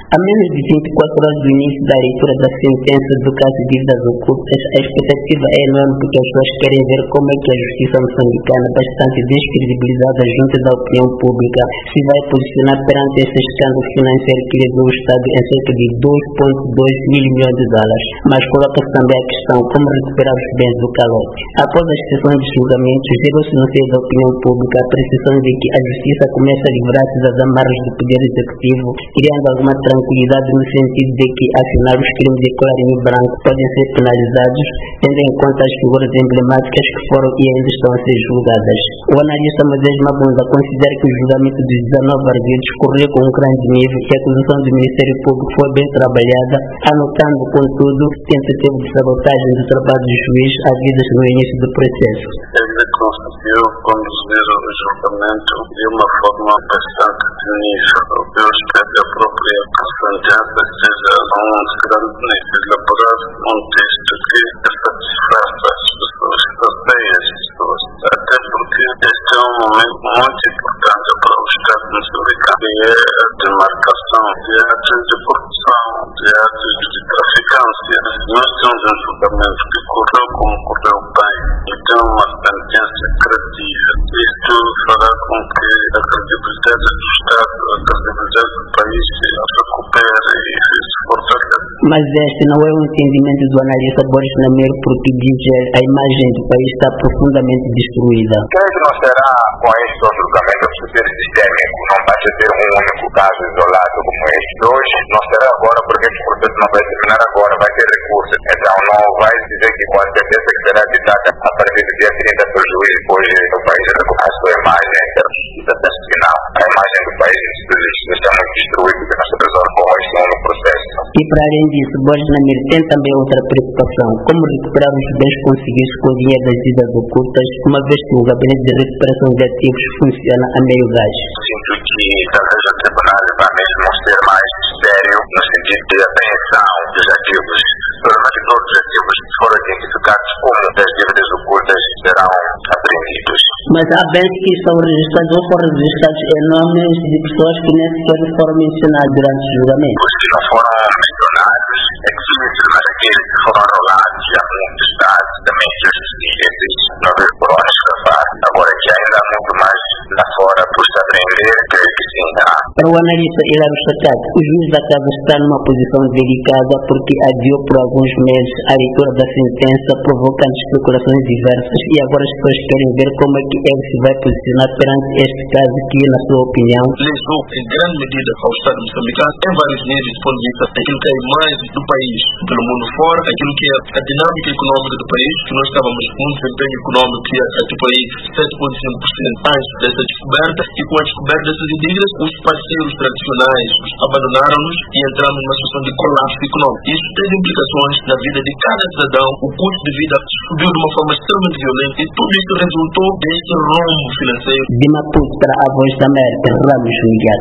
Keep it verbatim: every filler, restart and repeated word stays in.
A menos de vinte e quatro horas do início da leitura da sentença do caso de dívidas ocultas, a expectativa é enorme porque as pessoas querem ver como é que a justiça moçambicana, bastante descredibilizada junto da opinião pública, se vai posicionar perante esse escândalo financeiro que levou o Estado em cerca de dois vírgula dois mil milhões de dólares. Mas coloca-se também a questão como recuperar os bens do calote. Após as sessões de julgamento, gerou-se no seio da opinião pública a percepção de que a justiça começa a livrar-se das amarras do poder executivo, criando alguma tranquilidade no sentido de que, afinal, os crimes de colarinho branco podem ser penalizados, tendo em conta as figuras emblemáticas que foram e ainda estão a ser julgadas. O analista Moisés Mabunda considera que o julgamento dos dezanove arguidos correu com um grande nível e a acusação do Ministério Público foi bem trabalhada, anotando, contudo, tentativa de sabotagem do trabalho do juiz havidas no início do processo. Ele conseguiu conduzir o julgamento de uma forma bastante de nível. Eu espero que a própria sentença seja um grande nível, elaborar um texto que satisfaça as pessoas, satisfaça as pessoas, até porque este é um momento muito importante para o Estado moçambicano, que é a demarcação de atos de corrupção, de atos de traficância. Nós temos um julgamento que correu como correu bem e tem uma sentença credível. Isto fará com que a credibilidade do Estado, a credibilidade do país se recupere e se fortaleça. Mas este não é o entendimento do analista Boris Namero, porque diz que a imagem do país está profundamente destruída. Creio que não será com este julgamento do poder sistêmico, não vai ter um único caso isolado como este. Dois, não será agora porque este processo não vai terminar agora, vai ter recursos. Então não vai dizer que com a sentença que será ditada a partir do dia trinta do juiz, hoje o país recupera a sua imagem da sentença final. A imagem do país está muito destruída, porque nós resolvemos com este único processo. E para além disso, Boris Namero tem também outra preocupação: como recuperar os bens conseguidos com o dinheiro das dívidas ocultas, uma vez que o gabinete de recuperação de ativos funciona a meio gás. Sinto que talvez o tribunal vai mesmo ser mais sério no sentido de apreensão dos ativos. Pelo menos todos os ativos que foram identificados como das dívidas ocultas serão apreendidos. Mas há bens que estão registrados ou foram registrados em nomes de pessoas que nem sequer foram mencionadas durante o julgamento. Os que não foram mencionados é que mas aqueles que foram anulados já muito estados também justifica esses nove coroas para fora. Agora que ainda há muito mais lá fora por se aprender, creio que sim há. Para o analista Hilário Chacate, o juiz da casa está numa posição delicada porque adiou por alguns meses a leitura da sentença, provocando especulações diversas, e agora as pessoas querem ver como é que ele se vai posicionar perante este caso que, na sua opinião, lesou em grande medida ao Estado moçambicano em vários níveis do ponto de vista daquilo que é a imagem do país pelo mundo fora, aquilo que é a dinâmica econômica do país, que nós estávamos com um desempenho econômico que é tipo aí sete vírgula cinco por cento antes dessa descoberta, e com a descoberta dessas dívidas, os parceiros tradicionais abandonaram-nos e entramos numa situação de colapso econômico. Isso teve implicações na vida de cada cidadão, o custo de vida subiu de uma forma extremamente violenta e tudo isso resultou deste rombo financeiro. De Maputo para a Voz da América, Ramos Miguel.